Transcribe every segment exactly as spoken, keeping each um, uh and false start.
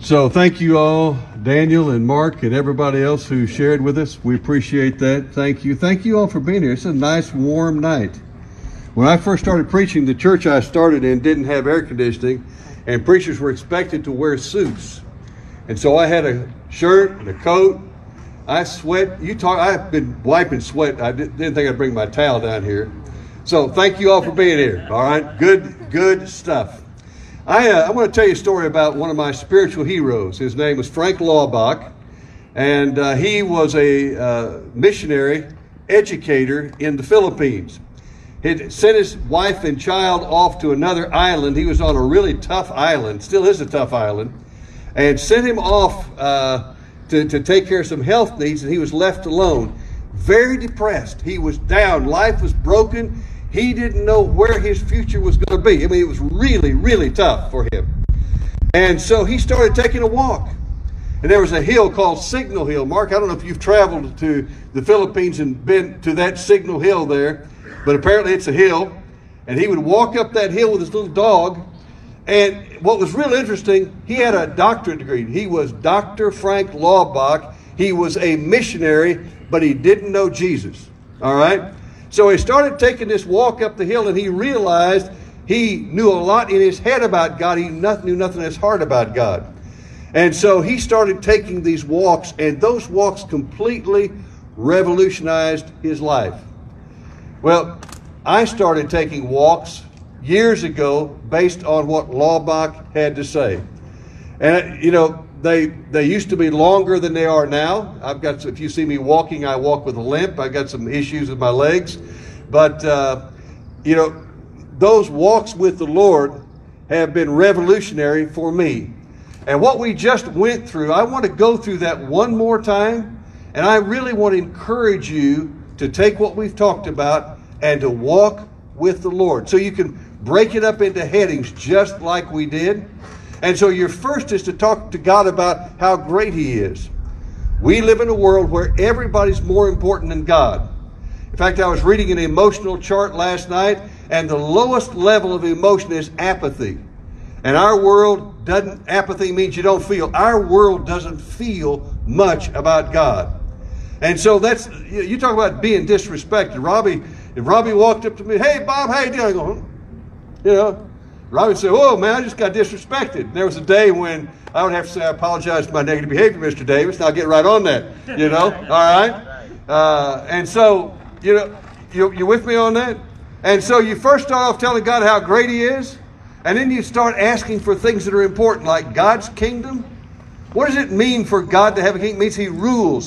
So thank you all, Daniel and Mark and everybody else who shared with us. We appreciate that. Thank you. Thank you all for being here. It's a nice warm night. When I first started preaching, the church I started in didn't have air conditioning, and preachers were expected to wear suits. And so I had a shirt and a coat. I sweat. You talk. I've been wiping sweat. I didn't think I'd bring my towel down here. So thank you all for being here. All right. Good, good stuff. I, uh, I want to tell you a story about one of my spiritual heroes. His name was Frank Laubach, and uh, he was a uh, missionary educator in the Philippines. He sent his wife and child off to another island. He was on a really tough island, still is a tough island, and sent him off uh, to, to take care of some health needs, and he was left alone. Very depressed. He was down. Life was broken. He didn't know where his future was going to be. I mean, it was really, really tough for him. And so he started taking a walk. And there was a hill called Signal Hill. Mark, I don't know if you've traveled to the Philippines and been to that Signal Hill there, but apparently it's a hill. And he would walk up that hill with his little dog. And what was real interesting, he had a doctorate degree. He was Doctor Frank Laubach. He was a missionary, but he didn't know Jesus. All right? So he started taking this walk up the hill, and he realized he knew a lot in his head about God. He knew nothing in his heart about God. And so he started taking these walks, and those walks completely revolutionized his life. Well, I started taking walks years ago based on what Laubach had to say. And, you know, They they used to be longer than they are now. I've got, if you see me walking, I walk with a limp. I got some issues with my legs. But, uh, you know, those walks with the Lord have been revolutionary for me. And what we just went through, I want to go through that one more time. And I really want to encourage you to take what we've talked about and to walk with the Lord. So you can break it up into headings just like we did. And so your first is to talk to God about how great He is. We live in a world where everybody's more important than God. In fact, I was reading an emotional chart last night, and the lowest level of emotion is apathy. And our world doesn't, apathy means you don't feel. Our world doesn't feel much about God. And so that's, you talk about being disrespected. Robbie, if Robbie walked up to me, hey, Bob, how you doing? I go, you know, Robbie would say, oh, man, I just got disrespected. There was a day when I would have to say, I apologize for my negative behavior, Mister Davis, and I'll get right on that, you know, all right? Uh, and so, you know, you, you with me on that? And so you first start off telling God how great He is, and then you start asking for things that are important, like God's kingdom. What does it mean for God to have a kingdom? It means He rules.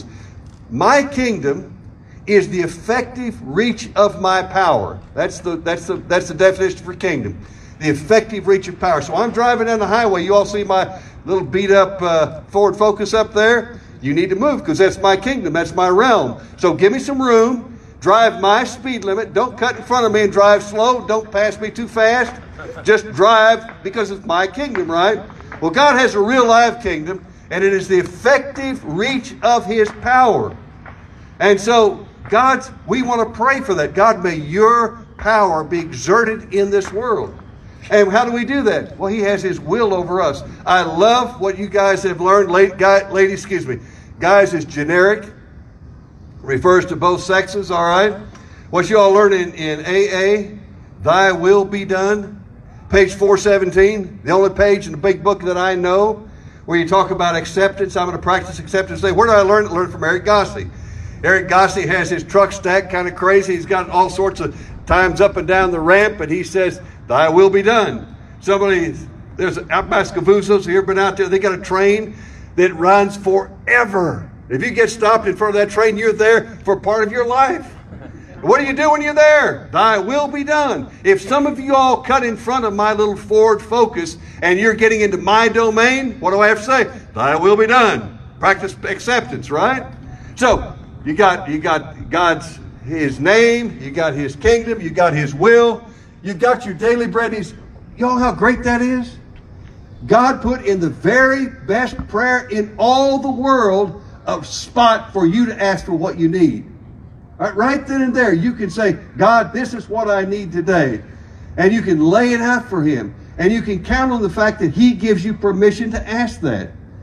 My kingdom is the effective reach of my power. That's the, that's the, that's the definition for kingdom. The effective reach of power. So I'm driving down the highway. You all see my little beat up uh, Ford Focus up there? You need to move because that's my kingdom. That's my realm. So give me some room. Drive my speed limit. Don't cut in front of me and drive slow. Don't pass me too fast. Just drive because it's my kingdom, right? Well, God has a real live kingdom, and it is the effective reach of His power. And so God's, we want to pray for that. God, may your power be exerted in this world. And how do we do that? Well, He has His will over us. I love what you guys have learned. Ladies, excuse me. Guys is generic. Refers to both sexes, all right? What you all learn in, in A A, Thy will be done. Page four seventeen, the only page in the big book that I know where you talk about acceptance. I'm going to practice acceptance today. Where did I learn it? Learn from Eric Gossey. Eric Gossey has his truck stacked kind of crazy. He's got all sorts of times up and down the ramp, and he says, Thy will be done. Somebody, there's out by Scavuzzo's, you ever been out there? They got a train that runs forever. If you get stopped in front of that train, you're there for part of your life. What do you do when you're there? Thy will be done. If some of you all cut in front of my little Ford Focus and you're getting into my domain, what do I have to say? Thy will be done. Practice acceptance, right? So you got you got God's His name, you got His kingdom, you got His will. You got your daily bread. He's, you know how great that is? God put in the very best prayer in all the world a spot for you to ask for what you need. All right, right then and there, you can say, God, this is what I need today. And you can lay it out for Him. And you can count on the fact that He gives you permission to ask that.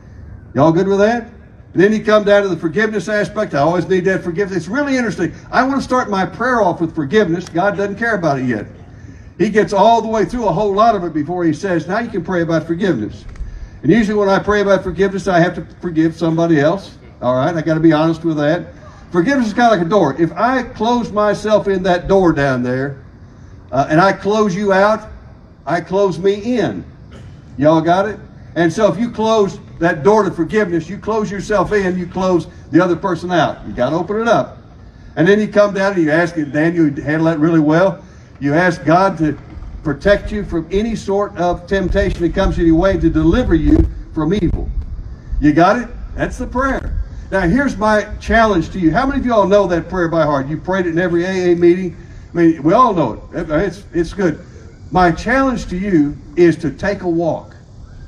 Y'all good with that? And then you come down to the forgiveness aspect. I always need that forgiveness. It's really interesting. I want to start my prayer off with forgiveness. God doesn't care about it yet. He gets all the way through a whole lot of it before he says, now you can pray about forgiveness. And usually when I pray about forgiveness, I have to forgive somebody else. All right, I got to be honest with that. Forgiveness is kind of like a door. If I close myself in that door down there, uh, and I close you out, I close me in. Y'all got it? And so if you close that door to forgiveness, you close yourself in, you close the other person out. You got to open it up. And then you come down and you ask, Daniel, you handle that really well. You ask God to protect you from any sort of temptation that comes in your way, to deliver you from evil. You got it? That's the prayer. Now here's my challenge to you. How many of you all know that prayer by heart? You prayed it in every A A meeting. I mean, we all know it. It's, it's good. My challenge to you is to take a walk.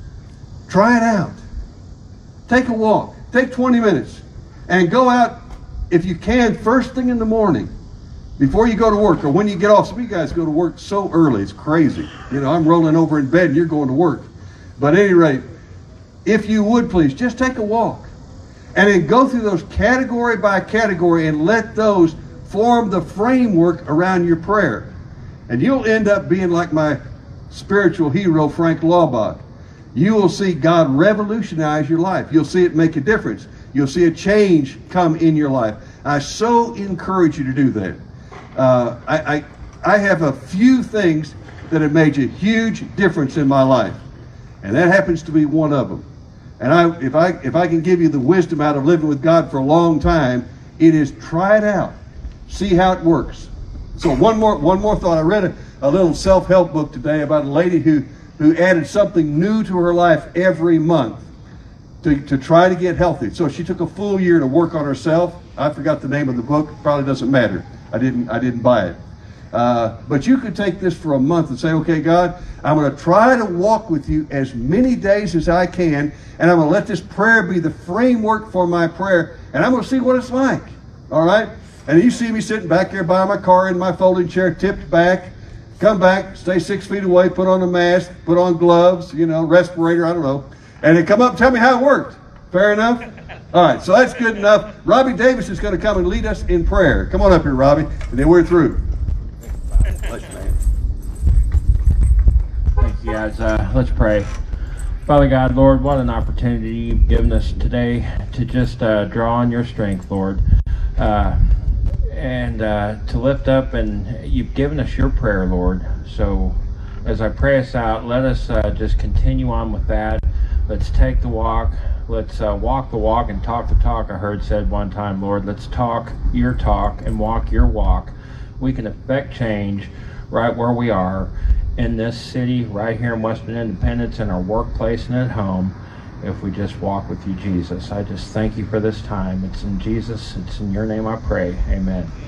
Try it out. Take a walk. Take twenty minutes and go out, if you can, first thing in the morning, before you go to work or when you get off. Some of you guys go to work so early, it's crazy. You know, I'm rolling over in bed and you're going to work. But at any rate, if you would please, just take a walk. And then go through those category by category and let those form the framework around your prayer. And you'll end up being like my spiritual hero, Frank Laubach. You will see God revolutionize your life. You'll see it make a difference. You'll see a change come in your life. I so encourage you to do that. Uh, I, I, I have a few things that have made a huge difference in my life, and that happens to be one of them. And I, if I, if I can give you the wisdom out of living with God for a long time, it is try it out, see how it works. So one more, one more thought. I read a, a little self-help book today about a lady who, who added something new to her life every month to, to try to get healthy. So she took a full year to work on herself. I forgot the name of the book. Probably doesn't matter. I didn't, I didn't buy it. Uh, but you could take this for a month and say, okay, God, I'm going to try to walk with you as many days as I can, and I'm going to let this prayer be the framework for my prayer, and I'm going to see what it's like. All right? And you see me sitting back there by my car in my folding chair, tipped back, come back, stay six feet away, put on a mask, put on gloves, you know, respirator, I don't know, and then come up and tell me how it worked. Fair enough? All right, so that's good enough. Robbie Davis is going to come and lead us in prayer. Come on up here, Robbie, and then we're through. Thank you, guys. Uh, let's pray. Father God, Lord, what an opportunity you've given us today to just uh, draw on your strength, Lord, uh, and uh, to lift up, and you've given us your prayer, Lord. So as I pray us out, let us uh, just continue on with that. Let's take the walk. Let's uh, walk the walk and talk the talk, I heard said one time, Lord. Let's talk your talk and walk your walk. We can affect change right where we are in this city, right here in Western Independence, in our workplace and at home, if we just walk with you, Jesus. I just thank you for this time. It's in Jesus, it's in your name I pray. Amen.